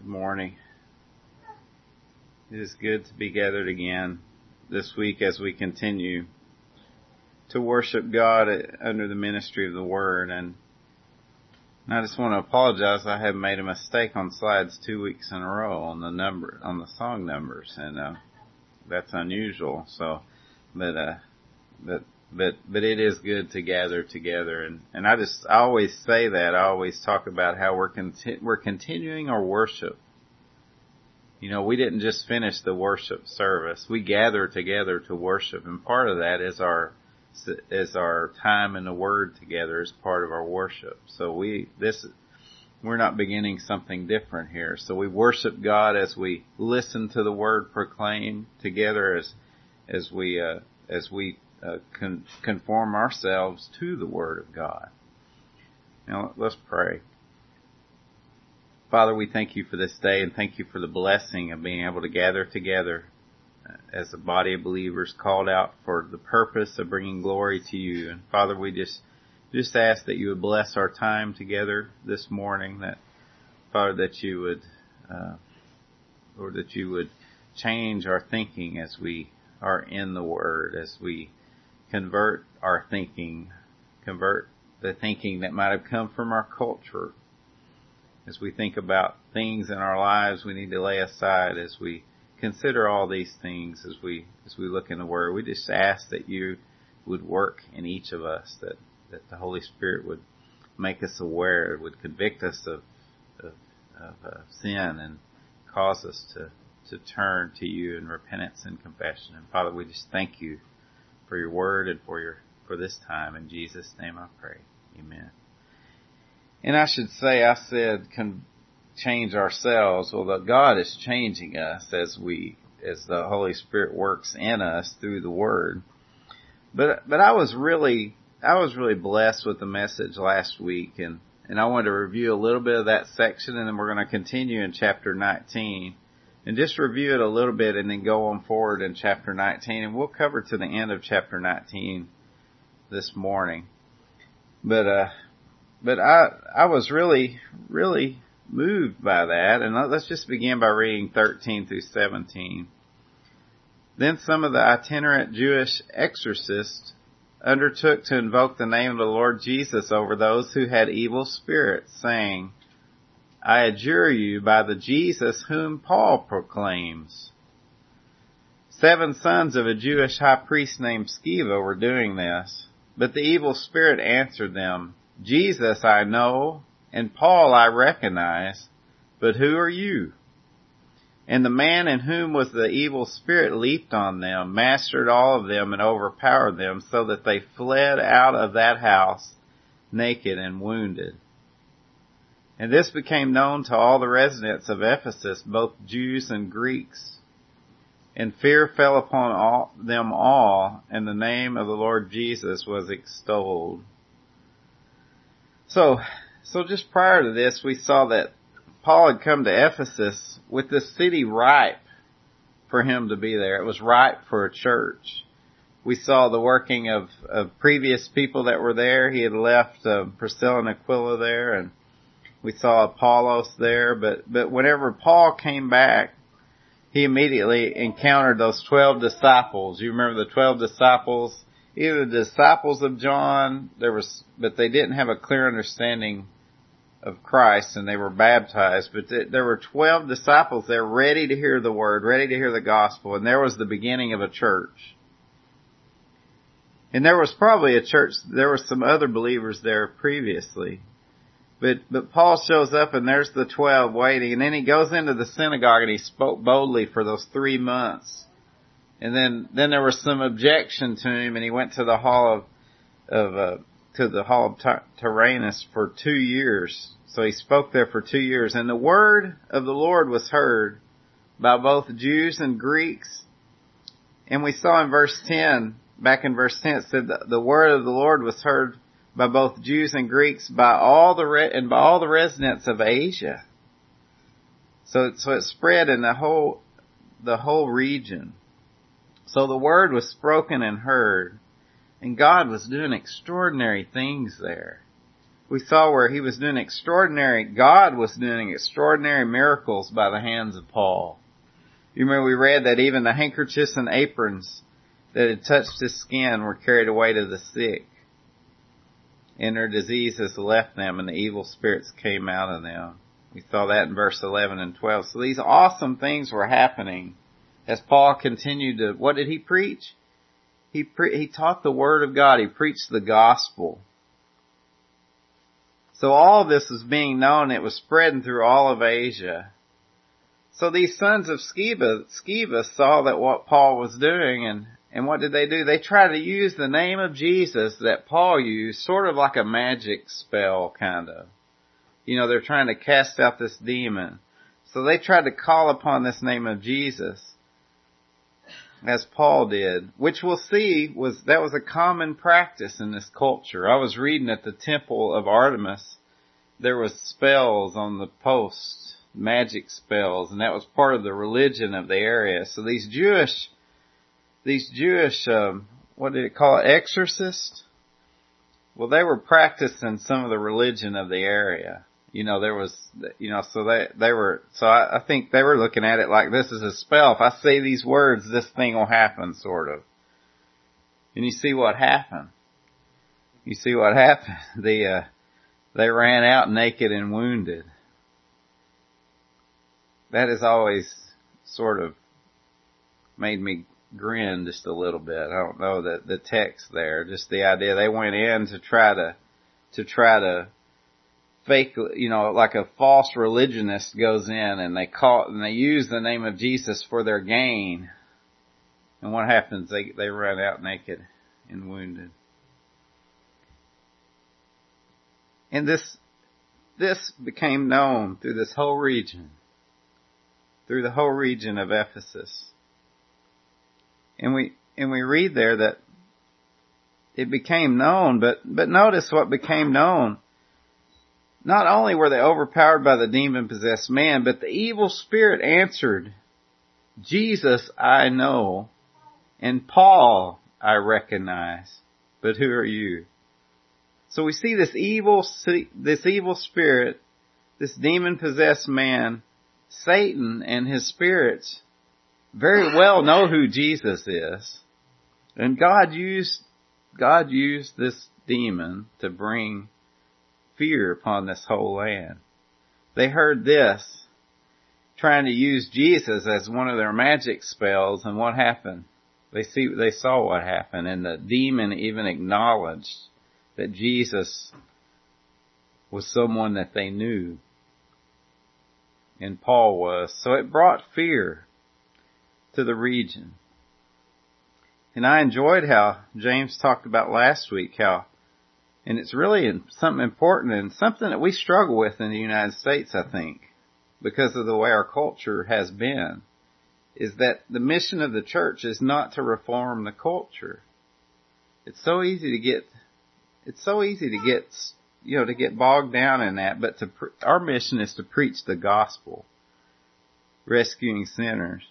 morning. It is good to be gathered again this week as we continue to worship God under the ministry of the Word. And I just want to apologize. I have made a mistake on slides 2 weeks in a row on the song numbers, and that's unusual. So, but it is good to gather together, and I always say that. I always talk about how we're continuing our worship. You know, we didn't just finish the worship service. We gather together to worship, and part of that is our time in the Word together as part of our worship. So we're not beginning something different here. So we worship God as we listen to the Word proclaimed together, as we conform ourselves to the Word of God. Now let's pray. Father, we thank you for this day and thank you for the blessing of being able to gather together as a body of believers called out for the purpose of bringing glory to you. And Father, we just ask that you would bless our time together this morning, that Father, that you would, Lord, that you would change our thinking as we are in the Word, as we convert the thinking that might have come from our culture. As we think about things in our lives we need to lay aside, as we consider all these things, as we look in the Word, we just ask that you would work in each of us, that the Holy Spirit would make us aware, would convict us of sin and cause us to turn to you in repentance and confession. And Father, we just thank you for your Word and for this time. In Jesus' name I pray. Amen. And I should say, I said change ourselves. Well, God is changing us as the Holy Spirit works in us through the Word. But I was really blessed with the message last week, and I wanted to review a little bit of that section, and then we're going to continue in chapter 19. And just review it a little bit and then go on forward in chapter 19. And we'll cover to the end of chapter 19 this morning. But I was really, really moved by that. And let's just begin by reading 13 through 17. Then some of the itinerant Jewish exorcists undertook to invoke the name of the Lord Jesus over those who had evil spirits, saying, I adjure you by the Jesus whom Paul proclaims. 7 sons of a Jewish high priest named Sceva were doing this, but the evil spirit answered them, Jesus I know, and Paul I recognize, but who are you? And the man in whom was the evil spirit leaped on them, mastered all of them, and overpowered them, so that they fled out of that house naked and wounded. And this became known to all the residents of Ephesus, both Jews and Greeks. And fear fell upon them all, and the name of the Lord Jesus was extolled. So just prior to this, we saw that Paul had come to Ephesus with the city ripe for him to be there. It was ripe for a church. We saw the working of previous people that were there. He had left Priscilla and Aquila there, and we saw Apollos there, but whenever Paul came back, he immediately encountered those 12 disciples. You remember the 12 disciples? Either the disciples of John, but they didn't have a clear understanding of Christ, and they were baptized. But there were 12 disciples there ready to hear the Word, ready to hear the gospel, and there was the beginning of a church. And there was probably a church, there were some other believers there previously. But Paul shows up, and there's the 12 waiting, and then he goes into the synagogue and he spoke boldly for those 3 months. And then there was some objection to him, and he went to the hall of Tyrannus for 2 years. So he spoke there for 2 years, and the word of the Lord was heard by both Jews and Greeks. And we saw in verse 10, back in verse 10, it said that the word of the Lord was heard by both Jews and Greeks, by all the residents of Asia. So it spread in the whole region. So the word was spoken and heard, and God was doing extraordinary things there. we saw where God was doing extraordinary miracles by the hands of Paul. You remember we read that even the handkerchiefs and aprons that had touched his skin were carried away to the sick, and their diseases left them, and the evil spirits came out of them. We saw that in verse 11 and 12. So these awesome things were happening as Paul continued to, what did he preach? He taught the Word of God. He preached the gospel. So all of this was being known. It was spreading through all of Asia. So these sons of Sceva saw that what Paul was doing, and what did? They tried to use the name of Jesus that Paul used, sort of like a magic spell, kind of. They're trying to cast out this demon. So they tried to call upon this name of Jesus, as Paul did, which we'll see was a common practice in this culture. I was reading at the temple of Artemis, there was spells on the posts, magic spells, and that was part of the religion of the area. So these Jewish, what did it call it, exorcists? Well, they were practicing some of the religion of the area. So I think they were looking at it like, this is a spell. If I say these words, this thing will happen, sort of. And you see what happened. They ran out naked and wounded. That has always sort of made me grin just a little bit. I don't know the text there, just the idea they went in to try to fake, like a false religionist goes in and they use the name of Jesus for their gain. And what happens? They run out naked and wounded. And this became known through the whole region of Ephesus. And we read there that it became known, but notice what became known. Not only were they overpowered by the demon-possessed man, but the evil spirit answered, Jesus I know, and Paul I recognize, but who are you? So we see this evil spirit, this demon-possessed man, Satan and his spirits very well know who Jesus is. And God used this demon to bring fear upon this whole land. They heard this, trying to use Jesus as one of their magic spells, and what happened? They saw what happened, and the demon even acknowledged that Jesus was someone that they knew, and Paul was. So it brought fear to the region. And I enjoyed how James talked about last week, and it's really something important and something that we struggle with in the United States, I think, because of the way our culture has been, is that the mission of the church is not to reform the culture. It's so easy to get bogged down in that, but our mission is to preach the gospel, rescuing sinners.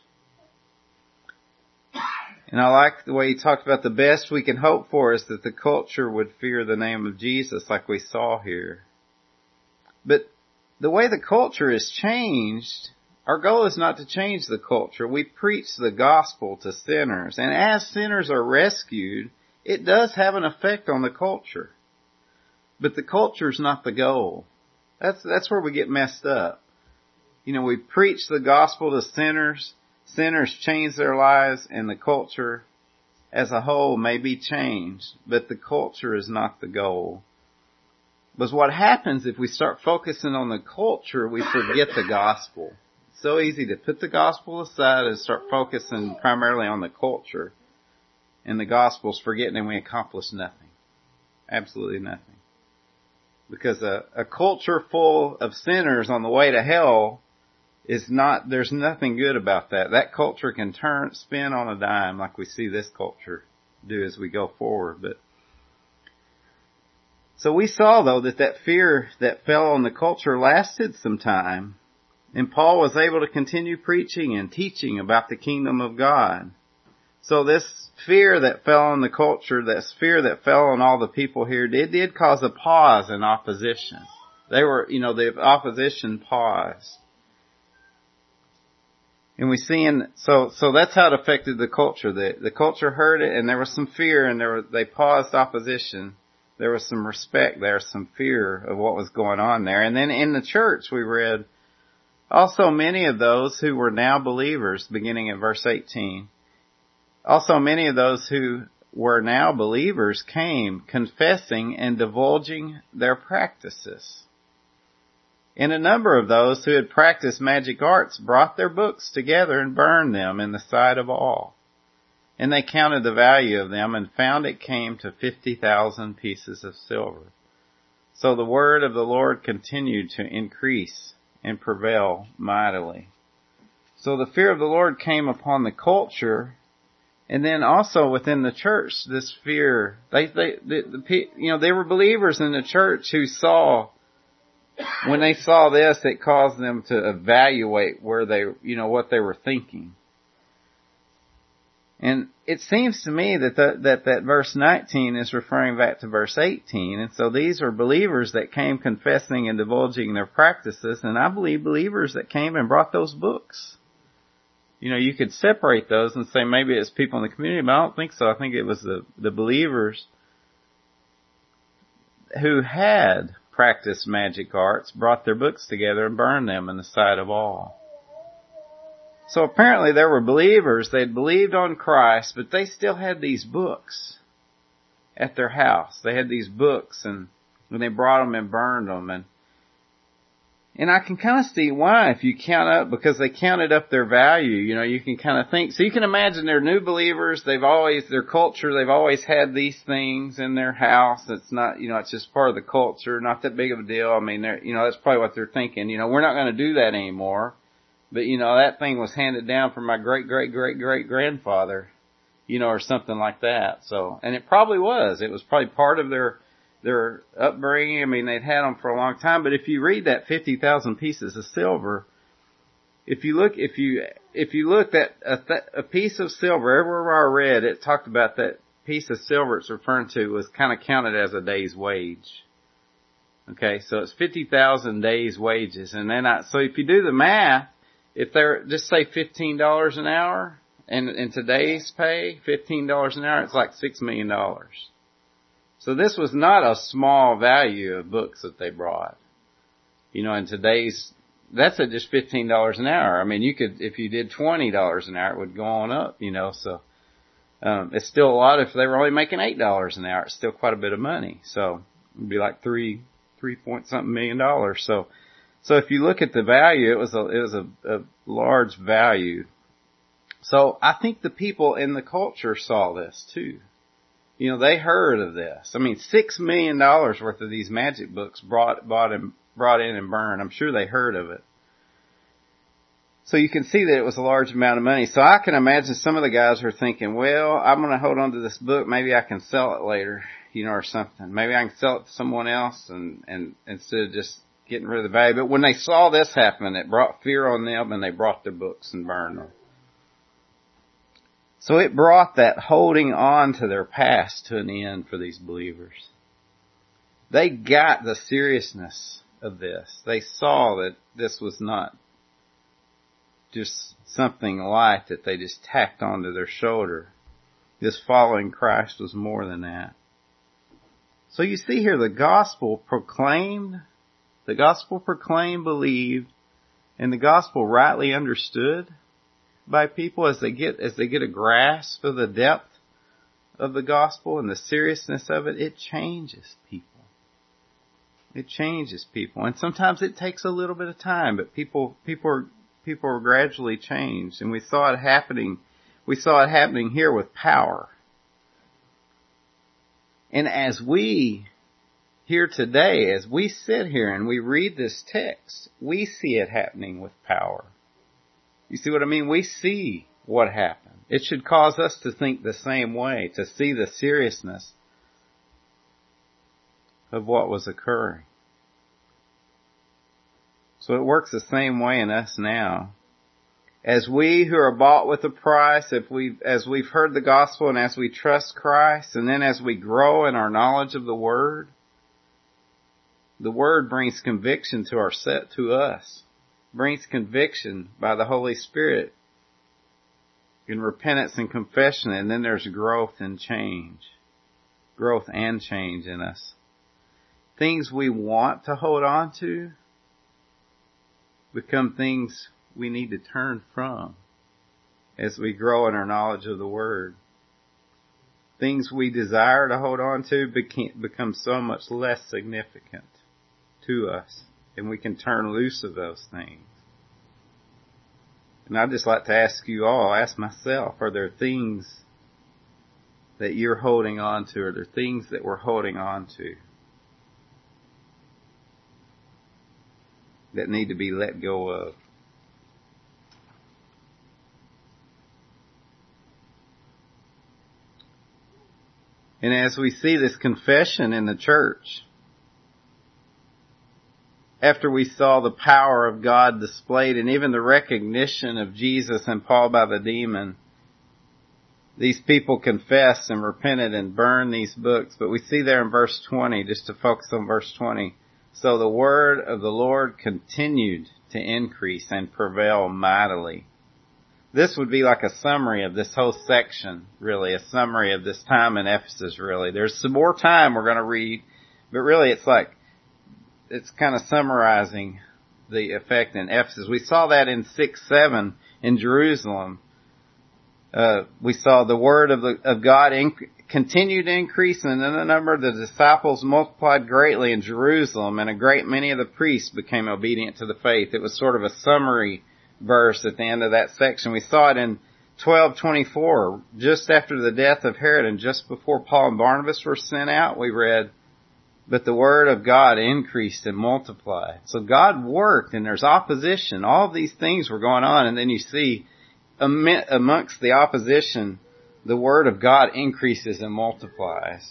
And I like the way he talked about the best we can hope for is that the culture would fear the name of Jesus, like we saw here. But the way the culture is changed, our goal is not to change the culture. We preach the gospel to sinners. And as sinners are rescued, it does have an effect on the culture. But the culture is not the goal. That's where we get messed up. We preach the gospel to sinners. Sinners change their lives, and the culture as a whole may be changed, but the culture is not the goal. But what happens if we start focusing on the culture, we forget the gospel. It's so easy to put the gospel aside and start focusing primarily on the culture, and the gospel's forgetting, and we accomplish nothing. Absolutely nothing. Because a culture full of sinners on the way to hell there's nothing good about that. That culture can spin on a dime like we see this culture do as we go forward. So we saw though that fear that fell on the culture lasted some time, and Paul was able to continue preaching and teaching about the kingdom of God. So this fear that fell on the culture, this fear that fell on all the people here, it did cause a pause in opposition. They were, the opposition paused. And so that's how it affected the culture. The culture heard it, and there was some fear, and they paused opposition. There was some respect there, some fear of what was going on there. And then in the church we read, also many of those who were now believers, beginning in verse 18, also many of those who were now believers came confessing and divulging their practices. And a number of those who had practiced magic arts brought their books together and burned them in the sight of all. And they counted the value of them and found it came to 50,000 pieces of silver. So the word of the Lord continued to increase and prevail mightily. So the fear of the Lord came upon the culture, and then also within the church, this fear. They were believers in the church who saw, when they saw this, it caused them to evaluate where what they were thinking. And it seems to me that verse 19 is referring back to verse 18. And so these are believers that came confessing and divulging their practices. And I believe believers that came and brought those books. You could separate those and say maybe it's people in the community, but I don't think so. I think it was the believers who had practiced magic arts, brought their books together and burned them in the sight of all. So apparently there were believers, they'd believed on Christ, but they still had these books at their house. They had these books, and when they brought them and burned them. And I can kind of see why, if you count up, because they counted up their value. You can kind of think, so you can imagine they're new believers, their culture, they've always had these things in their house. It's not, it's just part of the culture, not that big of a deal. I mean, that's probably what they're thinking. We're not going to do that anymore. But, that thing was handed down from my great-great-great-great-grandfather, or something like that. So, and it probably was. It was probably part of their upbringing. I mean, they'd had them for a long time. But if you read that 50,000 pieces of silver, if you look at a piece of silver, everywhere I read, it talked about that piece of silver it's referring to was kind of counted as a day's wage. Okay, so it's 50,000 days' wages. And then so if you do the math, if they're, just say $15 an hour, and in today's pay, $15 an hour, it's like $6 million. So this was not a small value of books that they brought. In today's, that's at just $15 an hour. I mean, if you did $20 an hour, it would go on up, so, it's still a lot. If they were only making $8 an hour, it's still quite a bit of money. So it'd be like $3 point something million. So if you look at the value, it was a large value. So I think the people in the culture saw this too. They heard of this. I mean, $6 million worth of these magic books brought in and burned. I'm sure they heard of it. So you can see that it was a large amount of money. So I can imagine some of the guys are thinking, well, I'm going to hold on to this book. Maybe I can sell it later, or something. Maybe I can sell it to someone else and instead of just getting rid of the value. But when they saw this happen, it brought fear on them, and they brought their books and burned them. So it brought that holding on to their past to an end for these believers. They got the seriousness of this. They saw that this was not just something light that they just tacked onto their shoulder. This following Christ was more than that. So you see here the gospel proclaimed, believed, and the gospel rightly understood by people as they get a grasp of the depth of the gospel and the seriousness of it. It changes people. It changes people. And sometimes it takes a little bit of time, but people are gradually changed. And we saw it happening here with power. And as we here today, as we sit here and we read this text, we see it happening with power. You see what I mean? We see what happened. It should cause us to think the same way, to see the seriousness of what was occurring. So it works the same way in us now. As we who are bought with a price, as we've heard the gospel and as we trust Christ, and then as we grow in our knowledge of the Word brings conviction to us, brings conviction by the Holy Spirit in repentance and confession, and then there's growth and change in us. Things we want to hold on to become things we need to turn from as we grow in our knowledge of the Word. Things we desire to hold on to become so much less significant to us, and we can turn loose of those things. And I'd just like to ask myself, are there things that you're holding on to? Are there things that we're holding on to that need to be let go of? And as we see this confession in the church, after we saw the power of God displayed and even the recognition of Jesus and Paul by the demon, these people confessed and repented and burned these books. But we see there in verse 20, just to focus on verse 20, so the word of the Lord continued to increase and prevail mightily. This would be like a summary of this whole section, really, a summary of this time in Ephesus, really. There's some more time we're going to read, but really it's kind of summarizing the effect in Ephesus. We saw that in 6-7 in Jerusalem. We saw the word of God continued to increase, and then the number of the disciples multiplied greatly in Jerusalem, and a great many of the priests became obedient to the faith. It was sort of a summary verse at the end of that section. We saw it in 12:24, just after the death of Herod and just before Paul and Barnabas were sent out. We read, but the word of God increased and multiplied. So God worked, and there's opposition. All of these things were going on, and then you see amongst the opposition, the word of God increases and multiplies.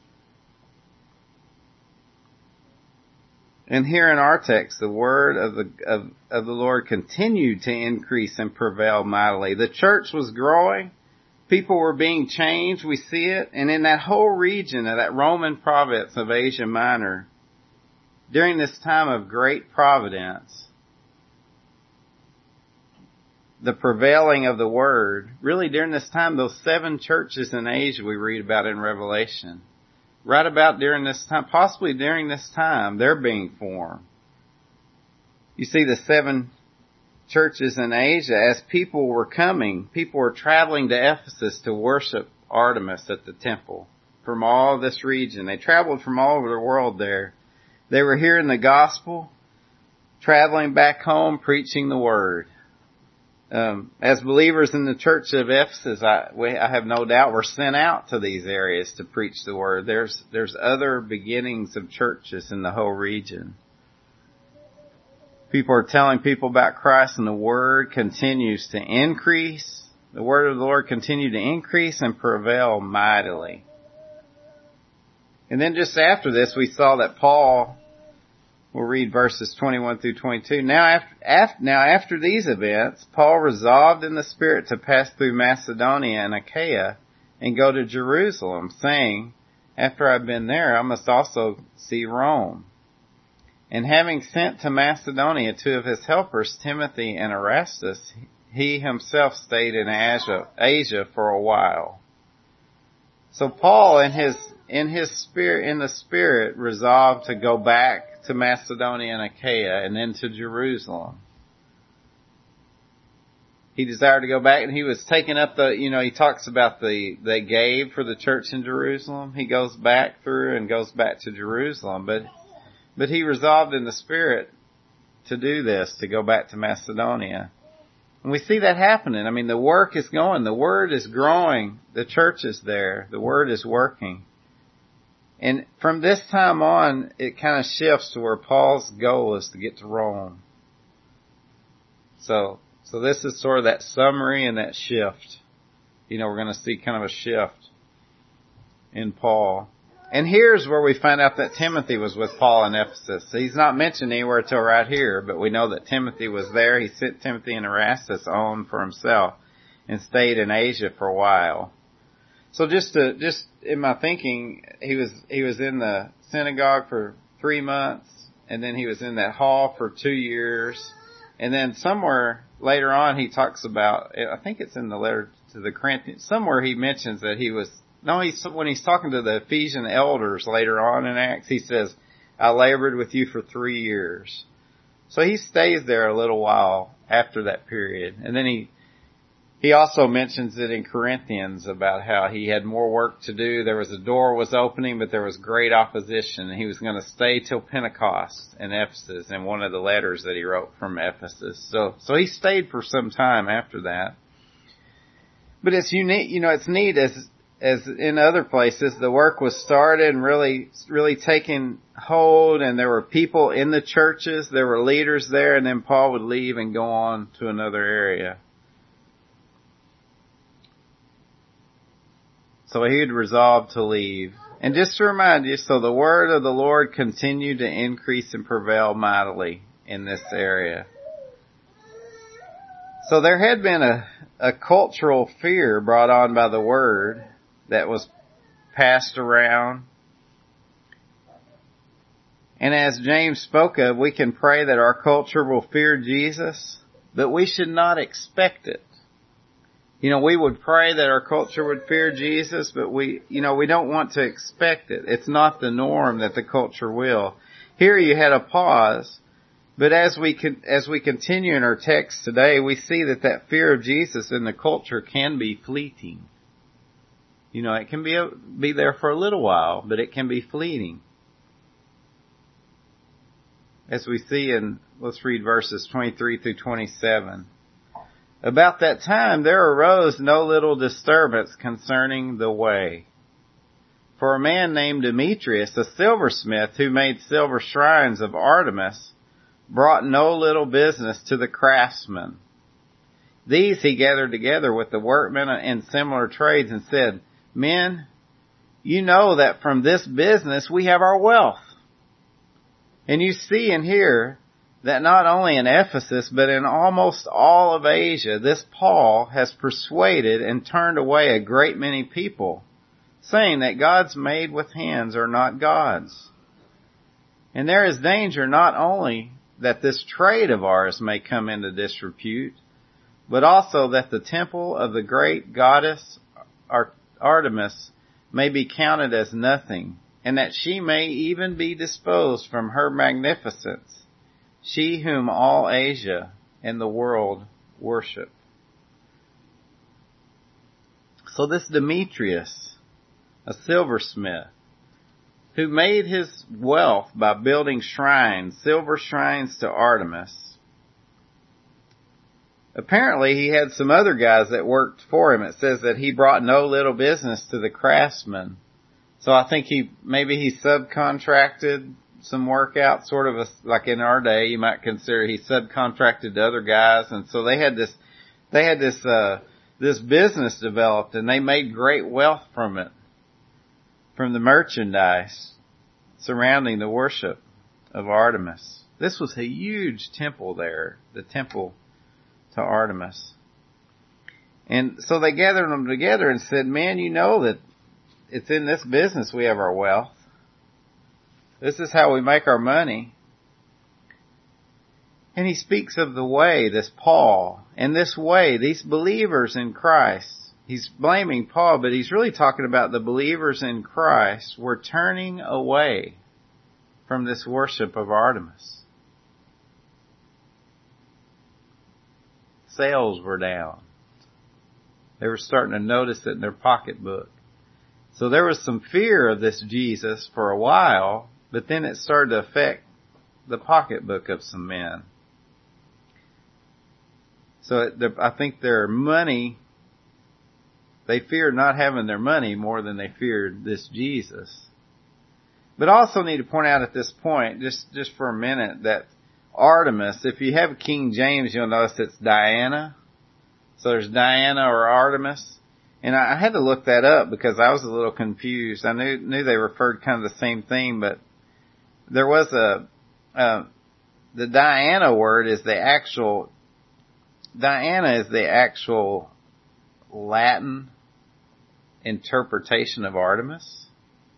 And here in our text, the word of the Lord continued to increase and prevail mightily. The church was growing. People were being changed. We see it. And in that whole region of that Roman province of Asia Minor, during this time of great providence, the prevailing of the word, really during this time, those 7 churches in Asia we read about in Revelation, right about during this time, possibly during this time, they're being formed. You see the 7 churches in Asia, as people were traveling to Ephesus to worship Artemis at the temple from all this region. They traveled from all over the world there. They were hearing the gospel, traveling back home, preaching the word. As believers in the church of Ephesus, I have no doubt we're sent out to these areas to preach the word. There's other beginnings of churches in the whole region. People are telling people about Christ, and the word continues to increase. The word of the Lord continued to increase and prevail mightily. And then just after this, we saw that Paul, we'll read verses 21 through 22. Now after these events, Paul resolved in the Spirit to pass through Macedonia and Achaia and go to Jerusalem, saying, after I've been there, I must also see Rome. And having sent to Macedonia 2 of his helpers, Timothy and Erastus, he himself stayed in Asia for a while. So Paul, in the Spirit, resolved to go back to Macedonia and Achaia and then to Jerusalem. He desired to go back, and he was taking up he talks about they gave for the church in Jerusalem. He goes back through and goes back to Jerusalem, but he resolved in the Spirit to do this, to go back to Macedonia. And we see that happening. I mean, the work is going. The word is growing. The church is there. The word is working. And from this time on, it kind of shifts to where Paul's goal is to get to Rome. So this is sort of that summary and that shift. We're going to see kind of a shift in Paul. And here's where we find out that Timothy was with Paul in Ephesus. He's not mentioned anywhere till right here, but we know that Timothy was there. He sent Timothy and Erastus on for himself and stayed in Asia for a while. So just in my thinking, he was in the synagogue for 3 months, and then he was in that hall for 2 years, and then somewhere later on he talks about, I think it's in the letter to the Corinthians, somewhere he mentions that when he's talking to the Ephesian elders later on in Acts, he says, I labored with you for 3 years. So he stays there a little while after that period. And then he also mentions it in Corinthians about how he had more work to do. There was a door was opening, but there was great opposition. And he was going to stay till Pentecost in Ephesus in one of the letters that he wrote from Ephesus. So he stayed for some time after that. But it's unique, it's neat as in other places, the work was started and really taking hold, and there were people in the churches, there were leaders there, and then Paul would leave and go on to another area. So he had resolved to leave. And just to remind you, so the word of the Lord continued to increase and prevail mightily in this area. So there had been a cultural fear brought on by the word that was passed around. And as James spoke of, we can pray that our culture will fear Jesus, but we should not expect it. We would pray that our culture would fear Jesus, but we don't want to expect it. It's not the norm that the culture will. Here you had a pause, but as we continue in our text today, we see that fear of Jesus in the culture can be fleeting. It can be there for a little while, but it can be fleeting. As we see let's read verses 23 through 27. About that time there arose no little disturbance concerning the way. For a man named Demetrius, a silversmith who made silver shrines of Artemis, brought no little business to the craftsmen. These he gathered together with the workmen in similar trades and said, Men, you know that from this business we have our wealth. And you see and hear that not only in Ephesus, but in almost all of Asia, this Paul has persuaded and turned away a great many people, saying that gods made with hands are not gods. And there is danger not only that this trade of ours may come into disrepute, but also that the temple of the great goddess Artemis may be counted as nothing, and that she may even be disposed from her magnificence, she whom all Asia and the world worship. So this Demetrius, a silversmith, who made his wealth by building shrines, silver shrines to Artemis, apparently he had some other guys that worked for him. It says that he brought no little business to the craftsmen. So I think he subcontracted some work out, sort of like in our day, you might consider he subcontracted to other guys. And so they had this business developed, and they made great wealth from it, from the merchandise surrounding the worship of Artemis. This was a huge temple there, the temple to Artemis. And so they gathered them together and said, Man, you know that it's in this business we have our wealth. This is how we make our money. And he speaks of the way, this Paul, and this way, these believers in Christ. He's blaming Paul, but he's really talking about the believers in Christ were turning away from this worship of Artemis. Sales were down. They were starting to notice it in their pocketbook. So there was some fear of this Jesus for a while, but then it started to affect the pocketbook of some men. So I think their money, they feared not having their money more than they feared this Jesus. But I also need to point out at this point, just for a minute, that Artemis, if you have King James, you'll notice it's Diana. So there's Diana or Artemis. And I had to look that up because I was a little confused. I knew they referred kind of the same thing, but there was the Diana word is the actual Latin interpretation of Artemis.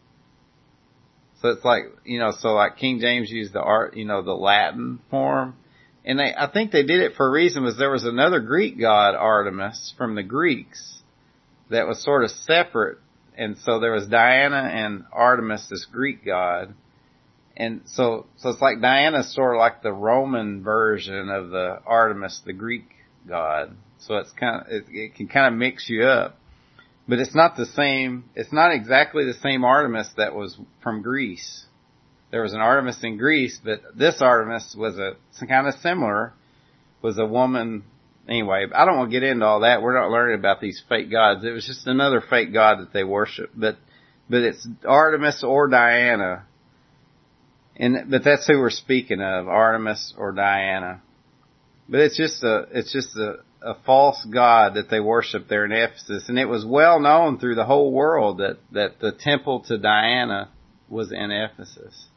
So it's like, like King James used the Latin form. And I think they did it for a reason, was there was another Greek god, Artemis, from the Greeks that was sort of separate. And so there was Diana and Artemis, this Greek god. And so it's like Diana's sort of like the Roman version of the Artemis, the Greek god. So it can kind of mix you up. But it's not the same, it's not exactly the same Artemis that was from Greece. There was an Artemis in Greece, but this Artemis was kind of similar, was a woman. Anyway, I don't want to get into all that. We're not learning about these fake gods. It was just another fake god that they worship. But it's Artemis or Diana. But that's who we're speaking of, Artemis or Diana. But it's just a false god that they worship there in Ephesus. And it was well known through the whole world that the temple to Diana was in Ephesus.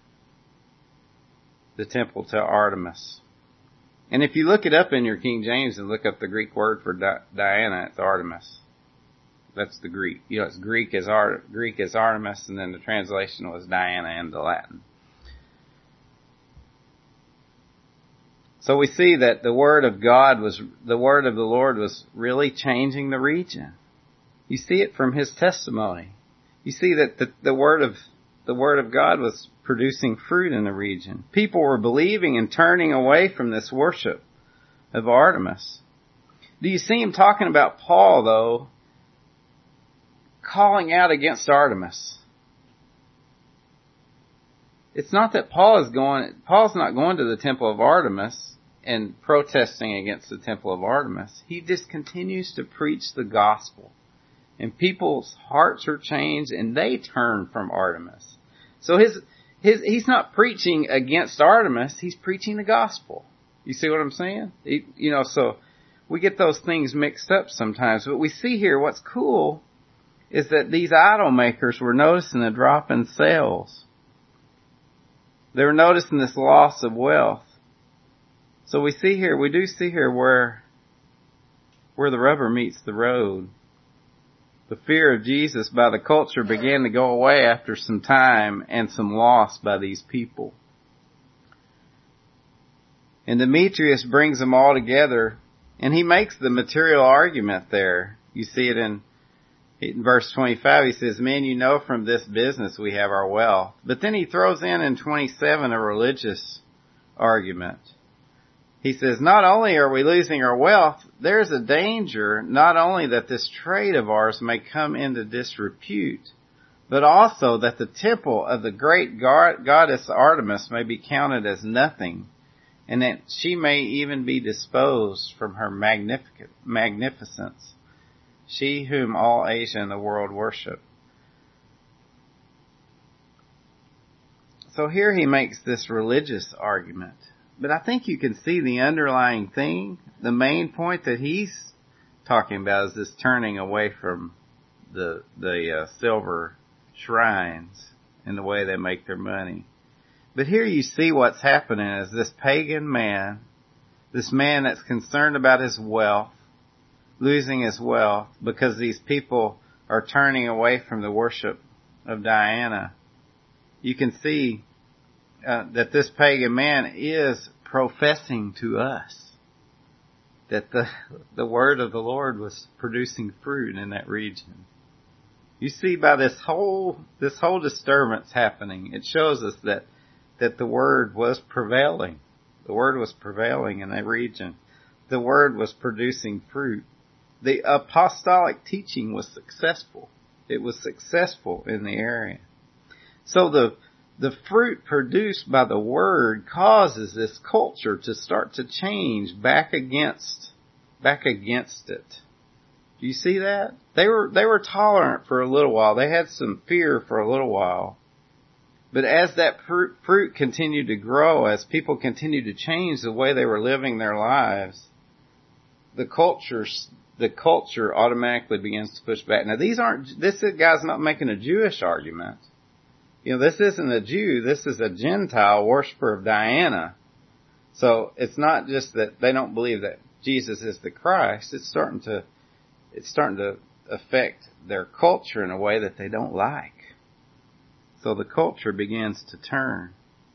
The temple to Artemis. And if you look it up in your King James and look up the Greek word for Diana, it's Artemis. That's the Greek. It's Greek is Artemis, and then the translation was Diana in the Latin. So we see that the word of the word of the Lord was really changing the region. You see it from his testimony. You see that the word of God was producing fruit in the region. People were believing and turning away from this worship of Artemis. Do you see him talking about Paul, though, calling out against Artemis? It's not that Paul's not going to the temple of Artemis and protesting against the temple of Artemis. He just continues to preach the gospel. And people's hearts are changed and they turn from Artemis. So he's not preaching against Artemis, he's preaching the gospel. You see what I'm saying? So we get those things mixed up sometimes. But we see here what's cool is that these idol makers were noticing a drop in sales. They were noticing this loss of wealth. So we do see here where the rubber meets the road. The fear of Jesus by the culture began to go away after some time and some loss by these people. And Demetrius brings them all together, and he makes the material argument there. You see it in verse 25. He says, "Men, you know from this business we have our wealth." But then he throws in 27 a religious argument. He says, not only are we losing our wealth, there's a danger not only that this trade of ours may come into disrepute, but also that the temple of the great goddess Artemis may be counted as nothing, and that she may even be disposed from her magnificence, she whom all Asia and the world worship. So here he makes this religious argument. But I think you can see the underlying thing. The main point that he's talking about is this turning away from the silver shrines and the way they make their money. But here you see what's happening is this pagan man, this man that's concerned about his wealth, losing his wealth because these people are turning away from the worship of Diana. You can see that this pagan man is professing to us that the word of the Lord was producing fruit in that region. You see by this whole disturbance happening, it shows us that the word was prevailing. The word was prevailing in that region. The word was producing fruit. The apostolic teaching was successful. It was successful in the area. So the fruit produced by the word causes this culture to start to change back against it. Do you see that? They were tolerant for a little while. They had some fear for a little while. But as that fruit continued to grow, as people continued to change the way they were living their lives, the culture the culture automatically begins to push back. Now this guy's not making a Jewish argument. This isn't a Jew, this is a Gentile worshiper of Diana. So it's not just that they don't believe that Jesus is the Christ, it's starting to affect their culture in a way that they don't like. So the culture begins to turn.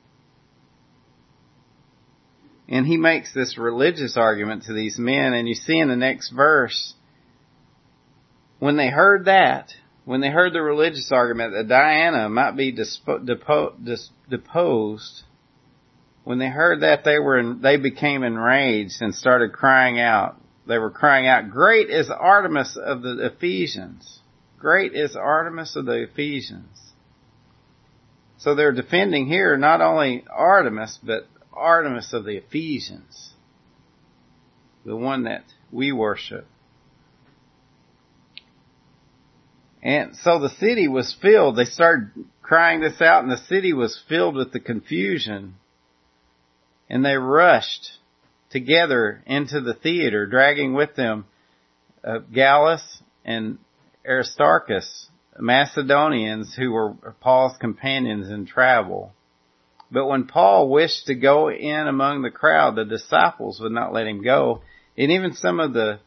And he makes this religious argument to these men, and you see in the next verse, when they heard the religious argument that Diana might be deposed, when they heard that, they became enraged and started crying out. They were crying out, "Great is Artemis of the Ephesians! Great is Artemis of the Ephesians!" So they're defending here not only Artemis, but Artemis of the Ephesians, the one that we worship. And so the city was filled. They started crying this out, and the city was filled with the confusion. And they rushed together into the theater, dragging with them Gallus and Aristarchus, Macedonians who were Paul's companions in travel. But when Paul wished to go in among the crowd, the disciples would not let him go. And even some of the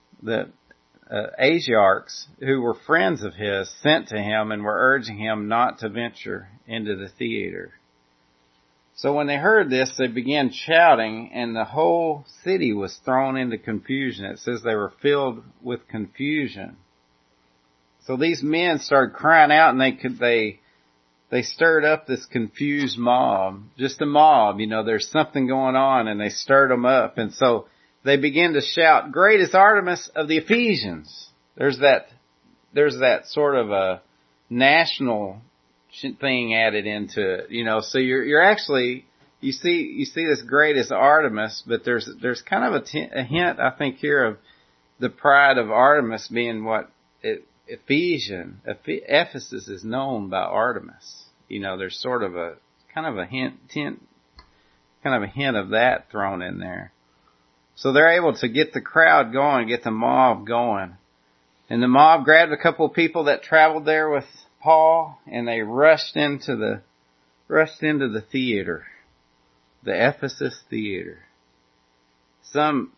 Asiarchs who were friends of his sent to him and were urging him not to venture into the theater. So when they heard this, they began shouting, and the whole city was thrown into confusion. It says they were filled with confusion. So these men started crying out, and they stirred up this confused mob. Just a mob, there's something going on, and they stirred them up. And so they began to shout, "Great is Artemis of the Ephesians." There's that sort of a national thing added into it, so you're actually, you see this great as Artemis, but there's kind of a hint, I think, here of the pride of Artemis being Ephesus is known by Artemis. There's sort of a kind of a hint of that thrown in there. So they're able to get the crowd going, get the mob going. And the mob grabbed a couple of people that traveled there with Paul, and they rushed into the theater, the Ephesus theater. So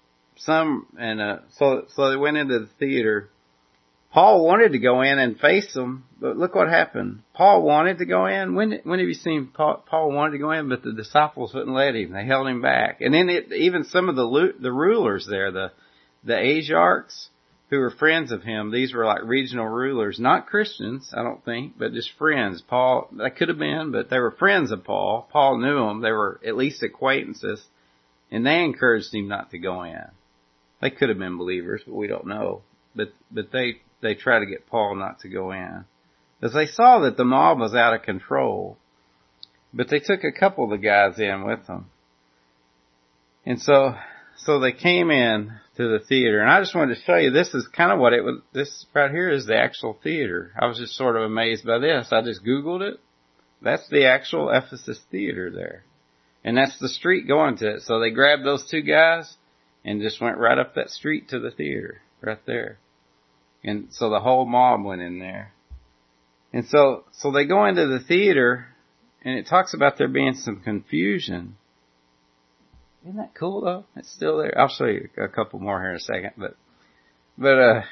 they went into the theater. Paul wanted to go in and face them, but look what happened. Paul wanted to go in. When have you seen Paul wanted to go in, but the disciples wouldn't let him. They held him back. And then even some of the rulers there, the Asiarchs, who were friends of him, these were like regional rulers, not Christians, I don't think, but just friends. Paul, they could have been, but they were friends of Paul. Paul knew them. They were at least acquaintances, and they encouraged him not to go in. They could have been believers, but we don't know. But they tried to get Paul not to go in, as they saw that the mob was out of control. But they took a couple of the guys in with them. And so they came in to the theater, and I just wanted to show you, this is kind of what it was. This right here is the actual theater. I was just sort of amazed by this. I just Googled it. That's the actual Ephesus theater there. And that's the street going to it. So they grabbed those two guys and just went right up that street to the theater, right there. And so the whole mob went in there. And so they go into the theater, and it talks about there being some confusion. Isn't that cool though? It's still there. I'll show you a couple more here in a second, but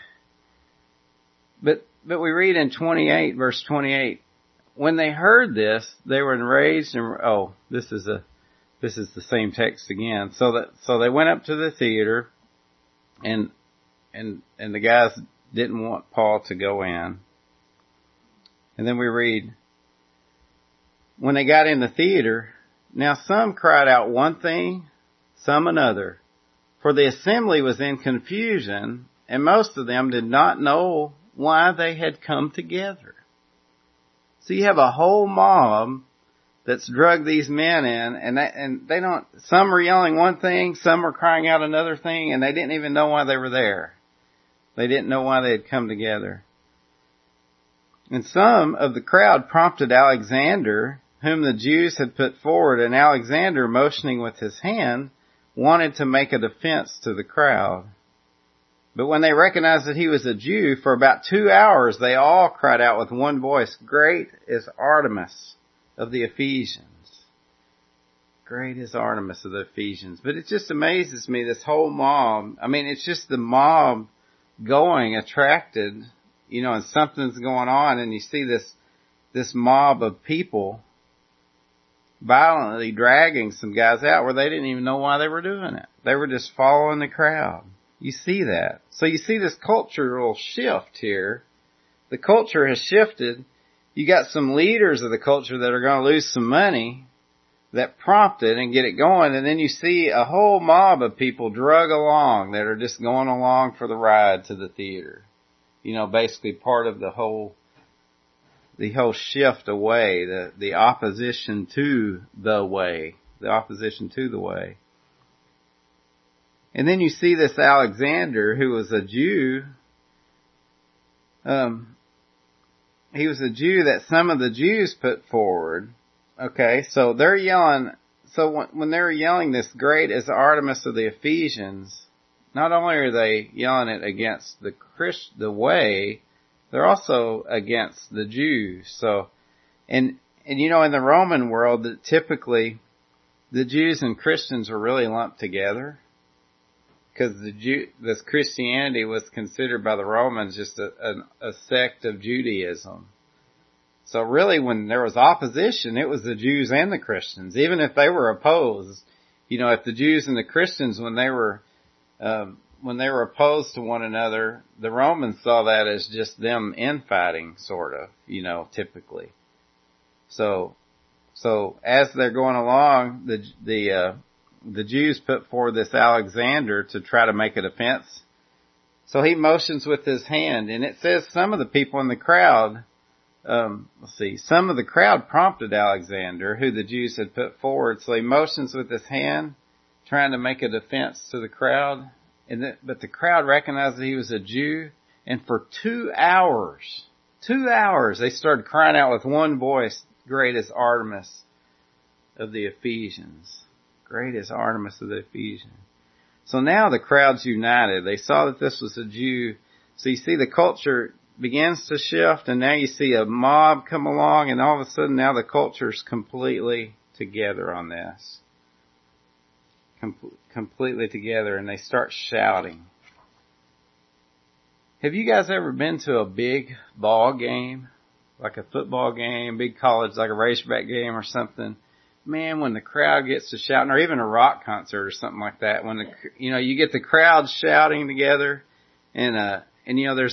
we read in 28, verse 28, when they heard this, they were enraged and, this is the same text again. So they went up to the theater, and the guys didn't want Paul to go in. And then we read, when they got in the theater, now some cried out one thing, some another, for the assembly was in confusion, and most of them did not know why they had come together. So you have a whole mob that's drugged these men in, and they don't, some were yelling one thing, some were crying out another thing, and they didn't even know why they were there. They didn't know why they had come together. And some of the crowd prompted Alexander, whom the Jews had put forward, and Alexander, motioning with his hand, wanted to make a defense to the crowd. But when they recognized that he was a Jew, for about 2 hours they all cried out with one voice, "Great is Artemis of the Ephesians." Great is Artemis of the Ephesians. But it just amazes me, this whole mob. I mean, it's just the mob going, attracted, and something's going on, and you see this mob of people violently dragging some guys out where they didn't even know why they were doing it. They were just following the crowd. You see that. So you see this cultural shift here. The culture has shifted. You got some leaders of the culture that are going to lose some money that prompt it and get it going, and then you see a whole mob of people drug along that are just going along for the ride to the theater. Basically part of the whole shift away, the opposition to the way. The opposition to the way. And then you see this Alexander, who was a Jew. He was a Jew that some of the Jews put forward. Okay, so they're yelling, when they're yelling this, "Great is Artemis of the Ephesians," not only are they yelling it against the way, they're also against the Jews. So, and in the Roman world, that typically the Jews and Christians were really lumped together, because this Christianity was considered by the Romans just a sect of Judaism. So really, when there was opposition, it was the Jews and the Christians, even if they were opposed. If the Jews and the Christians, when they were opposed to one another, the Romans saw that as just them infighting, sort of, typically. So as they're going along, the Jews put forward this Alexander to try to make a defense. So he motions with his hand, and it says some of the people in the crowd, some of the crowd prompted Alexander, who the Jews had put forward. So he motions with his hand, trying to make a defense to the crowd. But the crowd recognized that he was a Jew, and for 2 hours, they started crying out with one voice, "Great is Artemis of the Ephesians." Great is Artemis of the Ephesians. So now the crowd's united. They saw that this was a Jew. So you see the culture begins to shift, and now you see a mob come along, and all of a sudden now the culture's completely together on this. Completely together, and they start shouting. Have you guys ever been to a big ball game? Like a football game, big college, like a Razorback game or something? Man, when the crowd gets to shouting, or even a rock concert or something like that, when you get the crowd shouting together, and there's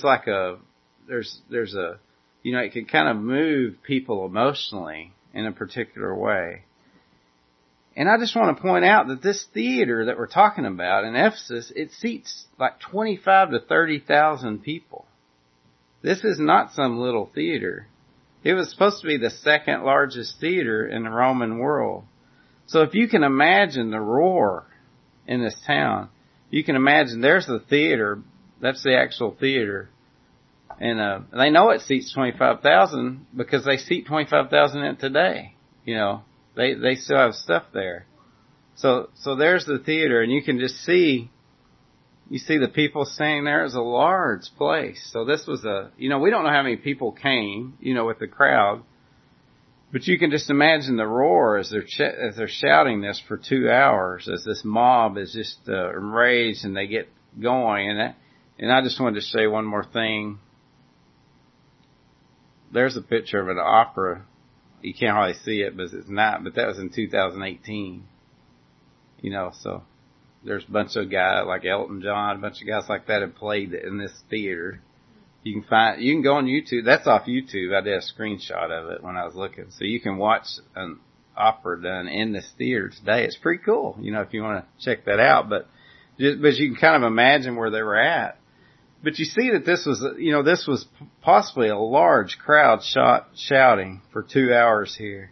it can kind of move people emotionally in a particular way. And I just want to point out that this theater that we're talking about in Ephesus, it seats like 25 to 30,000 people. This is not some little theater. It was supposed to be the second largest theater in the Roman world. So if you can imagine the roar in this town, you can imagine there's the theater. That's the actual theater. And they know it seats 25,000 because they seat 25,000 in it today. They still have stuff there. So there's the theater, and you can just see, the people standing there. It's a large place. So this was we don't know how many people came, with the crowd, but you can just imagine the roar as they're shouting this for 2 hours, as this mob is just enraged and they get going. And I just wanted to say one more thing. There's a picture of an opera. You can't hardly see it, but it's not. But that was in 2018. So there's a bunch of guys like Elton John, a bunch of guys like that have played in this theater. You can go on YouTube. That's off YouTube. I did a screenshot of it when I was looking. So you can watch an opera done in this theater today. It's pretty cool, if you want to check that out. But you can kind of imagine where they were at. But you see that this was possibly a large crowd shouting for 2 hours here.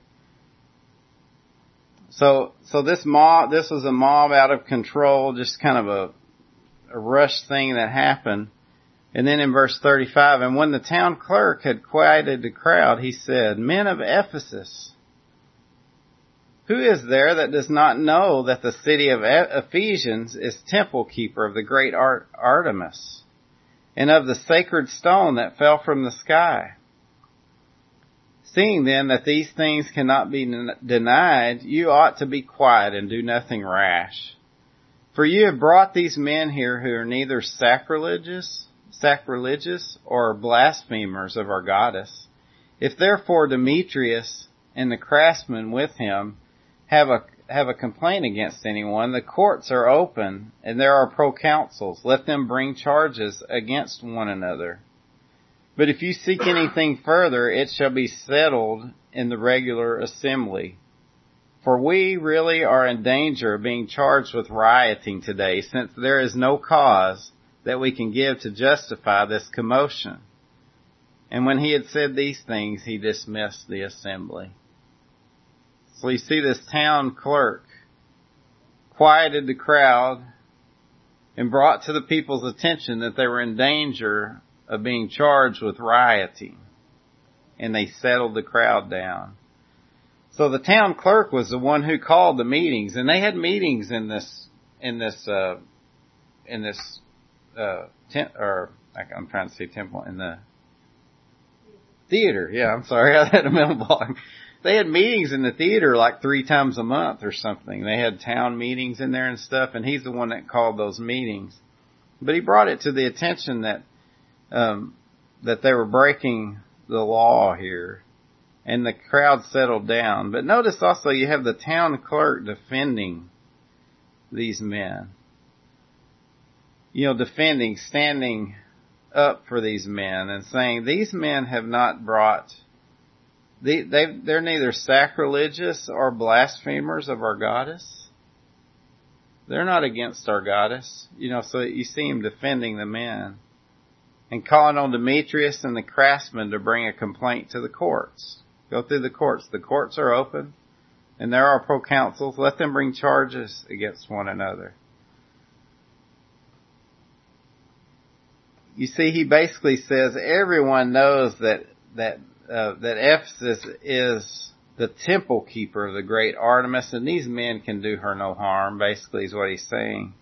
So this was a mob out of control, just kind of a rush thing that happened. And then in verse 35, and when the town clerk had quieted the crowd, he said, "Men of Ephesus, Who is there that does not know that the city of Ephesians is temple keeper of the great Artemis, and of the sacred stone that fell from the sky? Seeing then that these things cannot be denied, you ought to be quiet and do nothing rash. For you have brought these men here who are neither sacrilegious or blasphemers of our goddess. If therefore Demetrius and the craftsmen with him have a complaint against anyone, the courts are open and there are proconsuls. Let them bring charges against one another. But if you seek anything further, it shall be settled in the regular assembly. For we really are in danger of being charged with rioting today, since there is no cause that we can give to justify this commotion. And when he had said these things, he dismissed the assembly. So you see this town clerk quieted the crowd and brought to the people's attention that they were in danger of being charged with rioting. And they settled the crowd down. So the town clerk was the one who called the meetings, and they had meetings in this temple, I'm trying to say temple, in the theater. Yeah, I'm sorry, I had a mental block. They had meetings in the theater like 3 times a month or something. They had town meetings in there and stuff, and he's the one that called those meetings. But he brought it to the attention that they were breaking the law here, and the crowd settled down. But notice also you have the town clerk defending these men. Defending, standing up for these men and saying, these men have not brought, they're neither sacrilegious or blasphemers of our goddess. They're not against our goddess. So you see him defending the men and calling on Demetrius and the craftsmen to bring a complaint to the courts. Go through the courts. The courts are open and there are proconsuls. Let them bring charges against one another. You see, he basically says everyone knows that Ephesus is the temple keeper of the great Artemis, and these men can do her no harm, basically is what he's saying.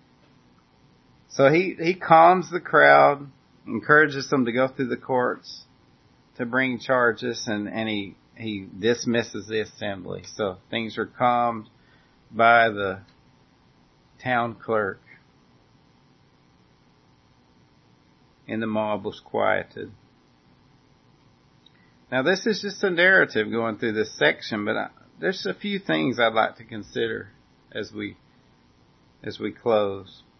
So he calms the crowd, encourages them to go through the courts to bring charges, and he dismisses the assembly. So things are calmed by the town clerk, and the mob was quieted. Now this is just a narrative going through this section, but there's a few things I'd like to consider as we close,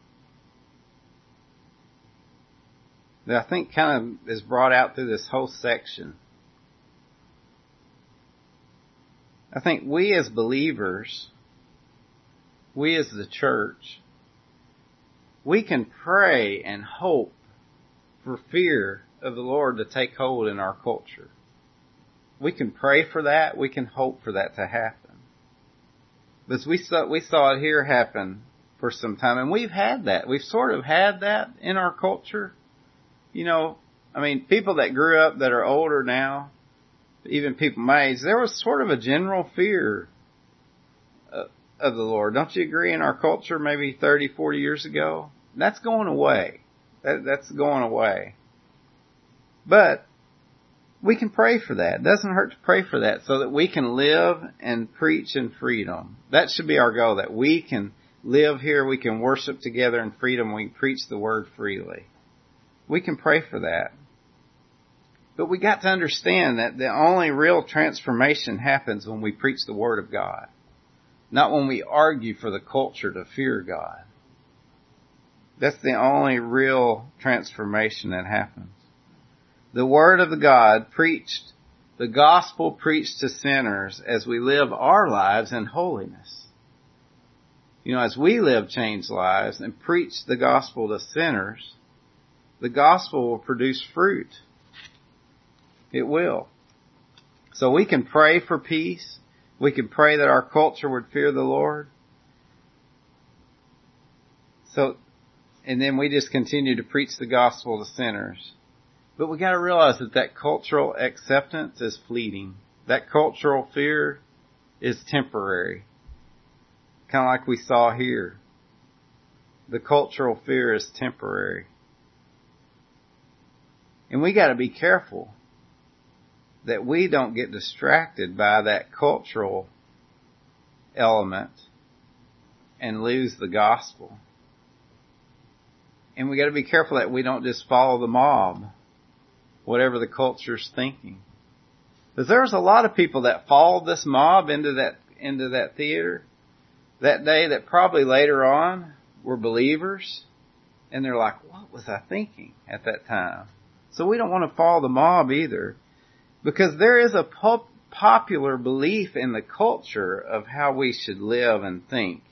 that I think kind of is brought out through this whole section. I think we as believers, we as the church, we can pray and hope for fear of the Lord to take hold in our culture. We can pray for that. We can hope for that to happen. But we saw it here happen for some time, and we've had that. We've sort of had that in our culture. People that grew up that are older now, even people my age, there was sort of a general fear of the Lord. Don't you agree in our culture maybe 30, 40 years ago? That's going away. That's going away. But we can pray for that. It doesn't hurt to pray for that so that we can live and preach in freedom. That should be our goal, that we can live here, we can worship together in freedom, we can preach the word freely. We can pray for that. But we got to understand that the only real transformation happens when we preach the word of God, not when we argue for the culture to fear God. That's the only real transformation that happens. The word of the God preached, the gospel preached to sinners as we live our lives in holiness. As we live changed lives and preach the gospel to sinners, the gospel will produce fruit. It will. So we can pray for peace. We can pray that our culture would fear the Lord. And then we just continue to preach the gospel to sinners. But we got to realize that cultural acceptance is fleeting. That cultural fear is temporary. Kind of like we saw here. The cultural fear is temporary. And we got to be careful that we don't get distracted by that cultural element and lose the gospel. And we got to be careful that we don't just follow the mob, whatever the culture's thinking. Because there's a lot of people that followed this mob into that theater that day that probably later on were believers, and they're like, what was I thinking at that time? So we don't want to follow the mob either, because there is a popular belief in the culture of how we should live and think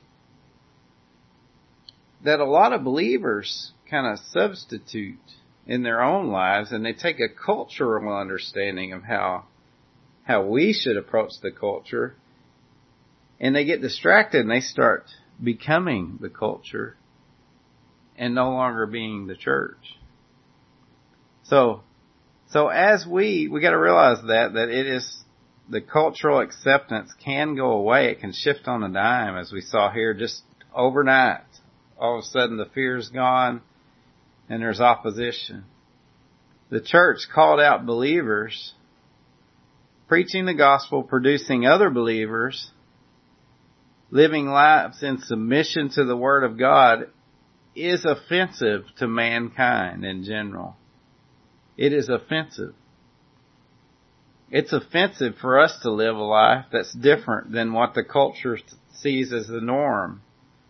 that a lot of believers kind of substitute in their own lives, and they take a cultural understanding of how we should approach the culture, and they get distracted and they start becoming the culture and no longer being the church. So as we got to realize that it is, the cultural acceptance can go away. It can shift on a dime, as we saw here, just overnight. All of a sudden the fear's gone and there's opposition. The church called out believers, preaching the gospel, producing other believers, living lives in submission to the Word of God is offensive to mankind in general. It is offensive. It's offensive for us to live a life that's different than what the culture sees as the norm.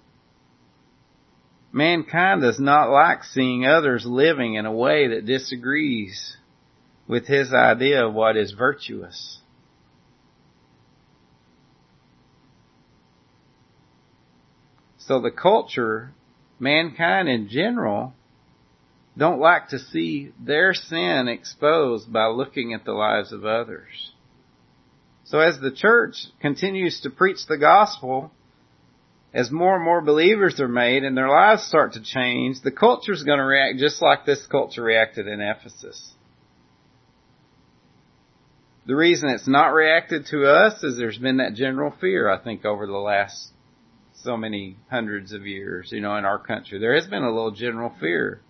Mankind does not like seeing others living in a way that disagrees with his idea of what is virtuous. So the culture, mankind in general, don't like to see their sin exposed by looking at the lives of others. So as the church continues to preach the gospel, as more and more believers are made and their lives start to change, the culture is going to react just like this culture reacted in Ephesus. The reason it's not reacted to us is there's been that general fear, I think, over the last so many hundreds of years, in our country. There has been a little general fear.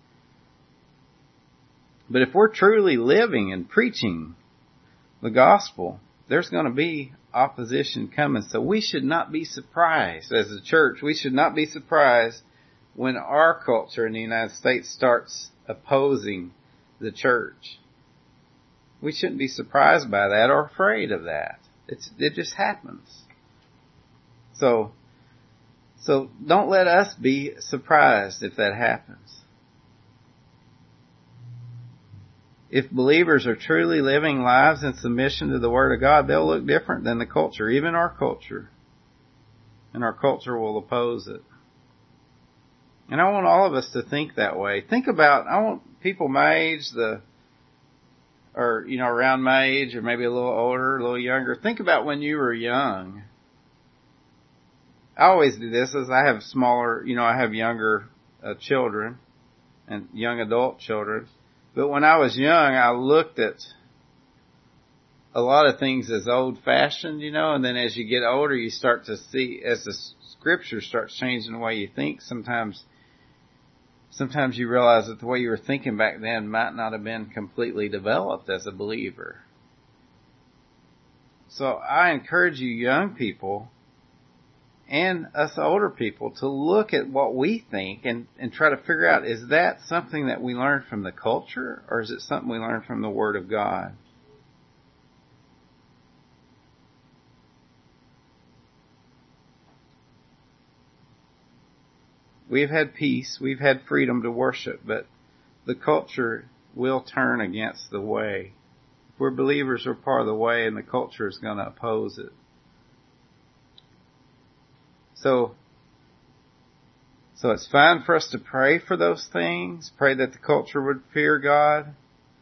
But if we're truly living and preaching the gospel, there's going to be opposition coming. So we should not be surprised as a church. We should not be surprised when our culture in the United States starts opposing the church. We shouldn't be surprised by that or afraid of that. It just happens. So don't let us be surprised if that happens. If believers are truly living lives in submission to the Word of God, they'll look different than the culture, even our culture. And our culture will oppose it. And I want all of us to think that way. I want people my age, around my age, or maybe a little older, a little younger. Think about when you were young. I always do this as I have I have younger children and young adult children. But when I was young, I looked at a lot of things as old-fashioned, and then as you get older, you start to see, as the Scripture starts changing the way you think, sometimes you realize that the way you were thinking back then might not have been completely developed as a believer. So I encourage you young people and us older people to look at what we think and try to figure out, is that something that we learned from the culture, or is it something we learned from the Word of God? We've had peace, we've had freedom to worship, but the culture will turn against the way. If we're believers, we're part of the way, and the culture is going to oppose it. So it's fine for us to pray for those things, pray that the culture would fear God,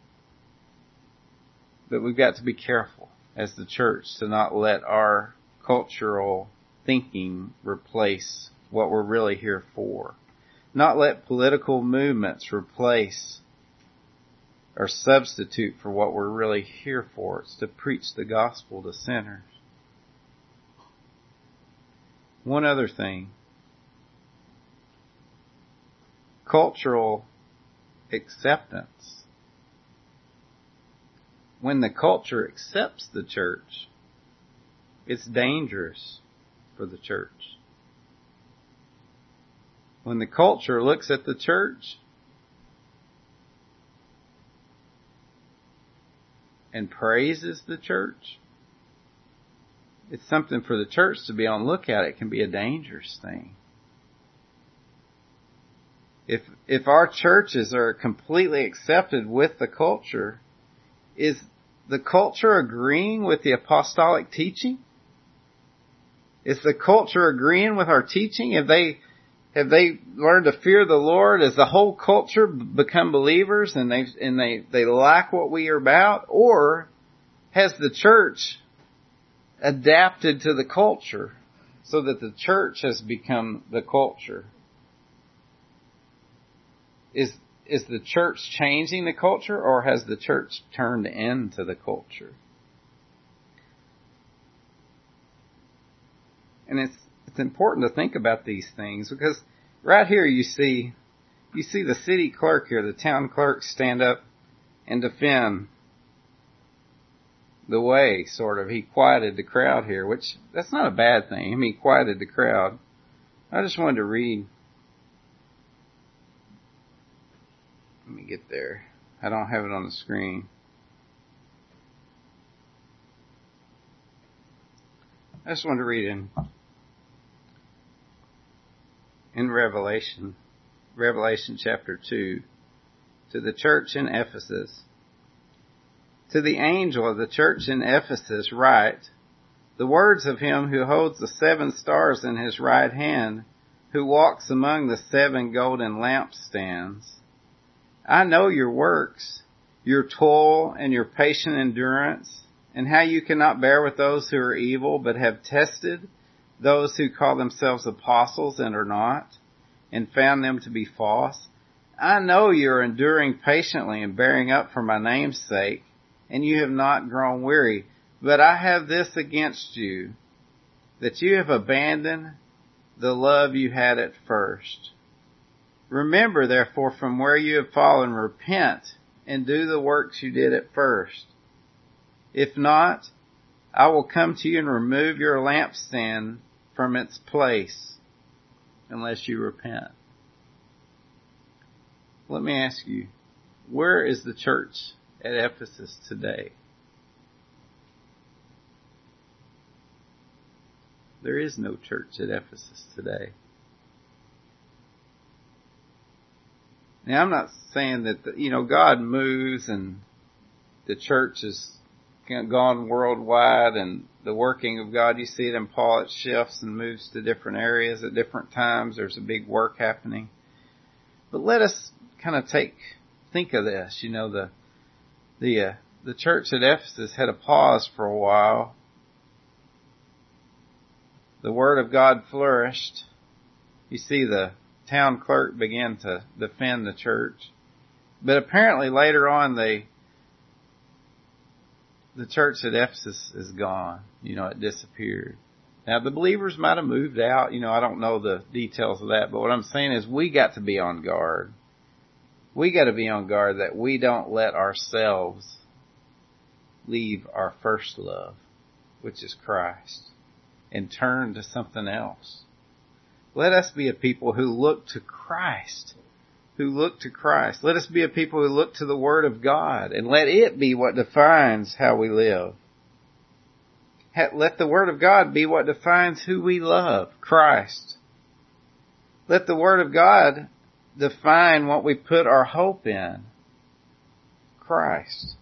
but we've got to be careful as the church to not let our cultural thinking replace what we're really here for. Not let political movements replace or substitute for what we're really here for. It's to preach the gospel to sinners. One other thing. Cultural acceptance. When the culture accepts the church, it's dangerous for the church. When the culture looks at the church and praises the church, it's something for the church to be on lookout. It can be a dangerous thing. If our churches are completely accepted with the culture, is the culture agreeing with the apostolic teaching? Is the culture agreeing with our teaching? Have they learned to fear the Lord? Has the whole culture become believers and they like what we are about? Or has the church adapted to the culture so that the church has become the culture? Is the church changing the culture, or has the church turned into the culture? And it's important to think about these things, because right here you see the city clerk here, the town clerk, stand up and defend the way, sort of. He quieted the crowd here, which that's not a bad thing. I mean, he quieted the crowd. I just wanted to read. Let me get there. I don't have it on the screen. I just wanted to read in Revelation chapter 2, to the church in Ephesus. To the angel of the church in Ephesus write, the words of him who holds the 7 stars in his right hand, who walks among the 7 golden lampstands. I know your works, your toil and your patient endurance, and how you cannot bear with those who are evil, but have tested those who call themselves apostles and are not, and found them to be false. I know you are enduring patiently and bearing up for my name's sake, and you have not grown weary. But I have this against you, that you have abandoned the love you had at first. Remember, therefore, from where you have fallen, repent and do the works you did at first. If not, I will come to you and remove your lampstand from its place, unless you repent. Let me ask you, where is the church at Ephesus today? There is no church at Ephesus today. Now, I'm not saying that, God moves and the church has gone worldwide, and the working of God, you see it in Paul, it shifts and moves to different areas at different times. There's a big work happening. But let us kind of think of this. The church at Ephesus had a pause for a while. The Word of God flourished. You see, the town clerk began to defend the church. But apparently later on, the church at Ephesus is gone. It disappeared. Now, the believers might have moved out. I don't know the details of that. But what I'm saying is we got to be on guard. We got to be on guard that we don't let ourselves leave our first love, which is Christ, and turn to something else. Let us be a people who look to Christ. Let us be a people who look to the Word of God, and let it be what defines how we live. Let the Word of God be what defines who we love, Christ. Let the Word of God define what we put our hope in, Christ.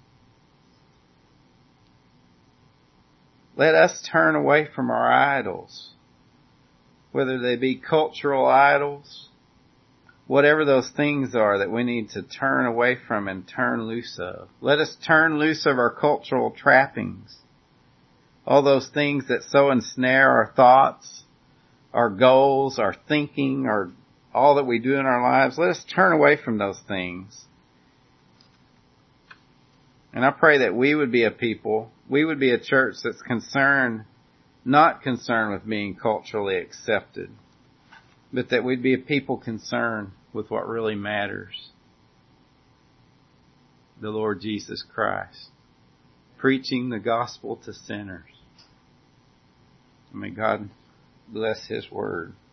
Let us turn away from our idols, whether they be cultural idols, whatever those things are that we need to turn away from and turn loose of. Let us turn loose of our cultural trappings, all those things that so ensnare our thoughts, our goals, our thinking, our all that we do in our lives. Let us turn away from those things. And I pray that we would be a people, we would be a church that's concerned not concerned with being culturally accepted, but that we'd be a people concerned with what really matters. The Lord Jesus Christ, preaching the gospel to sinners. May God bless His word.